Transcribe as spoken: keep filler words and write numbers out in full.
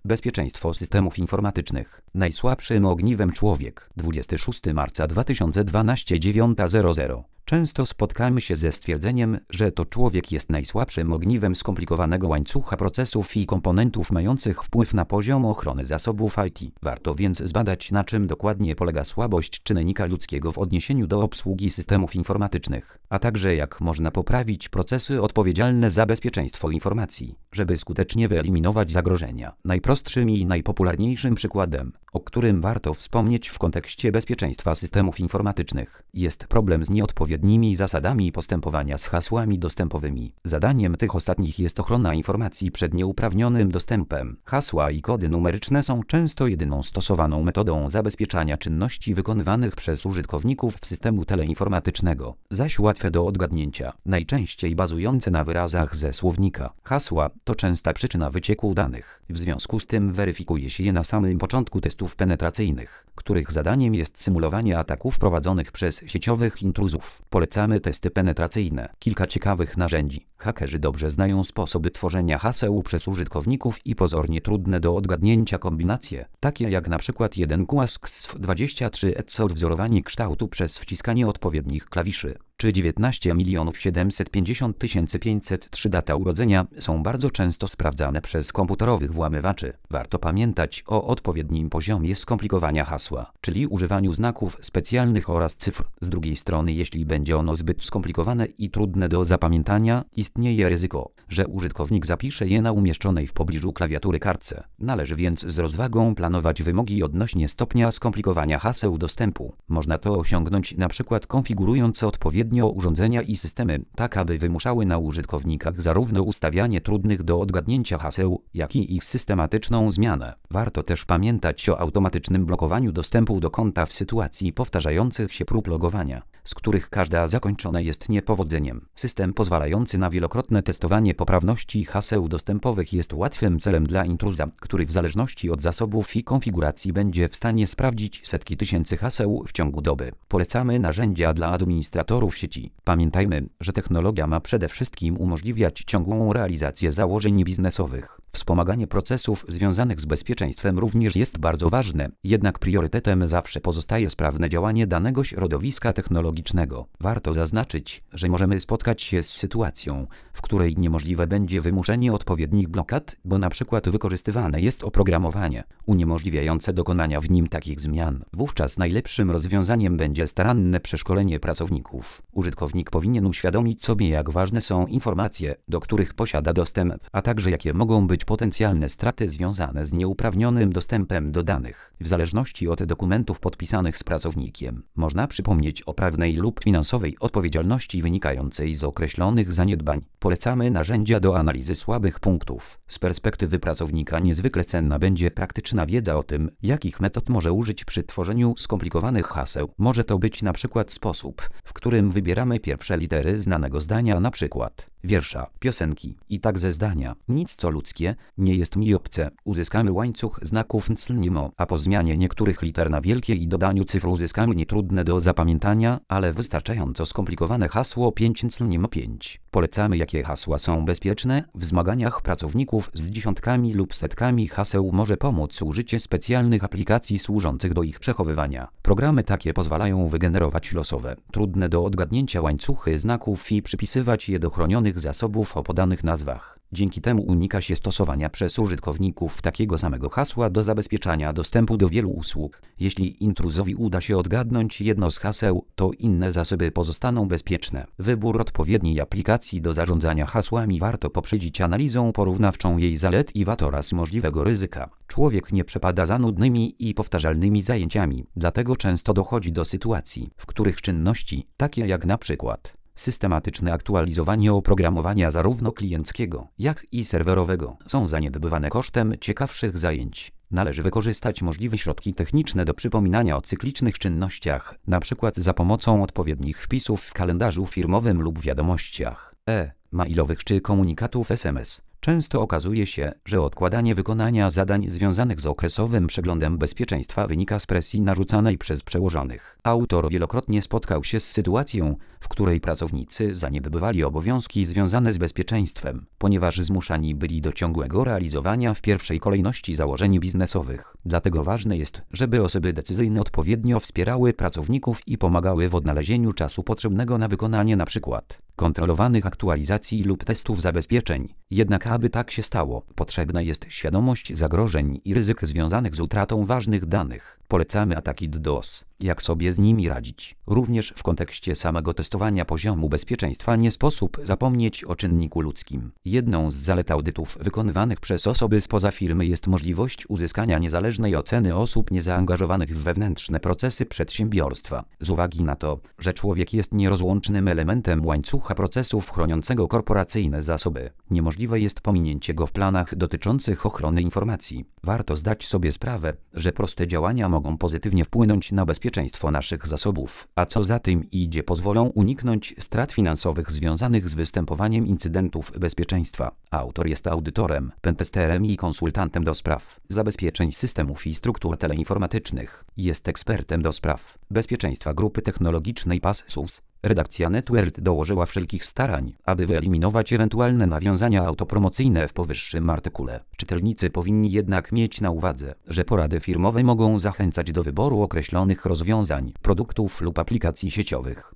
Bezpieczeństwo systemów informatycznych. Najsłabszym ogniwem człowiek. dwudziestego szóstego marca dwa tysiące dwunastego, dziewiąta zero zero. Często spotkamy się ze stwierdzeniem, że to człowiek jest najsłabszym ogniwem skomplikowanego łańcucha procesów i komponentów mających wpływ na poziom ochrony zasobów I T. Warto więc zbadać, na czym dokładnie polega słabość czynnika ludzkiego w odniesieniu do obsługi systemów informatycznych, a także jak można poprawić procesy odpowiedzialne za bezpieczeństwo informacji, żeby skutecznie wyeliminować zagrożenia. Najprostszym i najpopularniejszym przykładem, o którym warto wspomnieć w kontekście bezpieczeństwa systemów informatycznych, jest problem z nieodpowiednimi zasadami postępowania z hasłami dostępowymi. Zadaniem tych ostatnich jest ochrona informacji przed nieuprawnionym dostępem. Hasła i kody numeryczne są często jedyną stosowaną metodą zabezpieczania czynności wykonywanych przez użytkowników w systemu teleinformatycznego, zaś łatwe do odgadnięcia, najczęściej bazujące na wyrazach ze słownika. Hasła to częsta przyczyna wycieku danych. W związku z tym weryfikuje się je na samym początku testów penetracyjnych, których zadaniem jest symulowanie ataków prowadzonych przez sieciowych intruzów. Polecamy testy penetracyjne. Kilka ciekawych narzędzi. Hakerzy dobrze znają sposoby tworzenia haseł przez użytkowników i pozornie trudne do odgadnięcia kombinacje, takie jak na przykład jeden Q A S X dwadzieścia trzy E C O wzorowanie kształtu przez wciskanie odpowiednich klawiszy, czy dziewiętnaście milionów siedemset pięćdziesiąt tysięcy pięćset trzy data urodzenia są bardzo często sprawdzane przez komputerowych włamywaczy. Warto pamiętać o odpowiednim poziomie skomplikowania hasła, czyli używaniu znaków specjalnych oraz cyfr. Z drugiej strony, jeśli będzie ono zbyt skomplikowane i trudne do zapamiętania, istnieje ryzyko, że użytkownik zapisze je na umieszczonej w pobliżu klawiatury kartce. Należy więc z rozwagą planować wymogi odnośnie stopnia skomplikowania haseł dostępu. Można to osiągnąć na przykład konfigurując odpowiednio urządzenia i systemy, tak aby wymuszały na użytkownikach zarówno ustawianie trudnych do odgadnięcia haseł, jak i ich systematyczną zmianę. Warto też pamiętać o automatycznym blokowaniu dostępu do konta w sytuacji powtarzających się prób logowania, z których każda zakończona jest niepowodzeniem. System pozwalający na wielokrotne testowanie poprawności haseł dostępowych jest łatwym celem dla intruza, który w zależności od zasobów i konfiguracji będzie w stanie sprawdzić setki tysięcy haseł w ciągu doby. Polecamy narzędzia dla administratorów sieci. Pamiętajmy, że technologia ma przede wszystkim umożliwiać ciągłą realizację założeń biznesowych. Wspomaganie procesów związanych z bezpieczeństwem również jest bardzo ważne, jednak priorytetem zawsze pozostaje sprawne działanie danego środowiska technologicznego. Warto zaznaczyć, że możemy spotkać się z sytuacją, w której niemożliwe będzie wymuszenie odpowiednich blokad, bo na przykład wykorzystywane jest oprogramowanie uniemożliwiające dokonania w nim takich zmian. Wówczas najlepszym rozwiązaniem będzie staranne przeszkolenie pracowników. Użytkownik powinien uświadomić sobie, jak ważne są informacje, do których posiada dostęp, a także jakie mogą być potencjalne straty związane z nieuprawnionym dostępem do danych. W zależności od dokumentów podpisanych z pracownikiem, można przypomnieć o prawnej lub finansowej odpowiedzialności wynikającej z określonych zaniedbań. Polecamy narzędzia do analizy słabych punktów. Z perspektywy pracownika niezwykle cenna będzie praktyczna wiedza o tym, jakich metod może użyć przy tworzeniu skomplikowanych haseł. Może to być na przykład sposób, w którym wybieramy pierwsze litery znanego zdania, na przykład wiersza, piosenki i tak ze zdania. Nic co ludzkie nie jest mi obce. Uzyskamy łańcuch znaków nclnimo, a po zmianie niektórych liter na wielkie i dodaniu cyfr uzyskamy nietrudne do zapamiętania, ale wystarczająco skomplikowane hasło pięć nclnimo pięć. Polecamy, jakie hasła są bezpieczne. W zmaganiach pracowników z dziesiątkami lub setkami haseł może pomóc użycie specjalnych aplikacji służących do ich przechowywania. Programy takie pozwalają wygenerować losowe, trudne do odgadnięcia łańcuchy znaków i przypisywać je do chronionych zasobów o podanych nazwach. Dzięki temu unika się stosowania przez użytkowników takiego samego hasła do zabezpieczania dostępu do wielu usług. Jeśli intruzowi uda się odgadnąć jedno z haseł, to inne zasoby pozostaną bezpieczne. Wybór odpowiedniej aplikacji do zarządzania hasłami warto poprzedzić analizą porównawczą jej zalet i wad oraz możliwego ryzyka. Człowiek nie przepada za nudnymi i powtarzalnymi zajęciami, dlatego często dochodzi do sytuacji, w których czynności, takie jak na przykład systematyczne aktualizowanie oprogramowania zarówno klienckiego, jak i serwerowego, są zaniedbywane kosztem ciekawszych zajęć. Należy wykorzystać możliwe środki techniczne do przypominania o cyklicznych czynnościach, np. za pomocą odpowiednich wpisów w kalendarzu firmowym lub wiadomościach e-mailowych czy komunikatów S M S. Często okazuje się, że odkładanie wykonania zadań związanych z okresowym przeglądem bezpieczeństwa wynika z presji narzucanej przez przełożonych. Autor wielokrotnie spotkał się z sytuacją, w której pracownicy zaniedbywali obowiązki związane z bezpieczeństwem, ponieważ zmuszani byli do ciągłego realizowania w pierwszej kolejności założeń biznesowych. Dlatego ważne jest, żeby osoby decyzyjne odpowiednio wspierały pracowników i pomagały w odnalezieniu czasu potrzebnego na wykonanie np. kontrolowanych aktualizacji lub testów zabezpieczeń. Jednak aby tak się stało, potrzebna jest świadomość zagrożeń i ryzyk związanych z utratą ważnych danych. Polecamy ataki DDoS. Jak sobie z nimi radzić? Również w kontekście samego testowania poziomu bezpieczeństwa nie sposób zapomnieć o czynniku ludzkim. Jedną z zalet audytów wykonywanych przez osoby spoza firmy jest możliwość uzyskania niezależnej oceny osób niezaangażowanych w wewnętrzne procesy przedsiębiorstwa. Z uwagi na to, że człowiek jest nierozłącznym elementem łańcucha procesów chroniącego korporacyjne zasoby, niemożliwe jest pominięcie go w planach dotyczących ochrony informacji. Warto zdać sobie sprawę, że proste działania mogą pozytywnie wpłynąć na bezpieczeństwo naszych zasobów, a co za tym idzie pozwolą uniknąć strat finansowych związanych z występowaniem incydentów bezpieczeństwa. Autor jest audytorem, pentesterem i konsultantem do spraw zabezpieczeń systemów i struktur teleinformatycznych. Jest ekspertem do spraw bezpieczeństwa grupy technologicznej Passus. Redakcja NetWorld dołożyła wszelkich starań, aby wyeliminować ewentualne nawiązania autopromocyjne w powyższym artykule. Czytelnicy powinni jednak mieć na uwadze, że porady firmowe mogą zachęcać do wyboru określonych rozwiązań, produktów lub aplikacji sieciowych.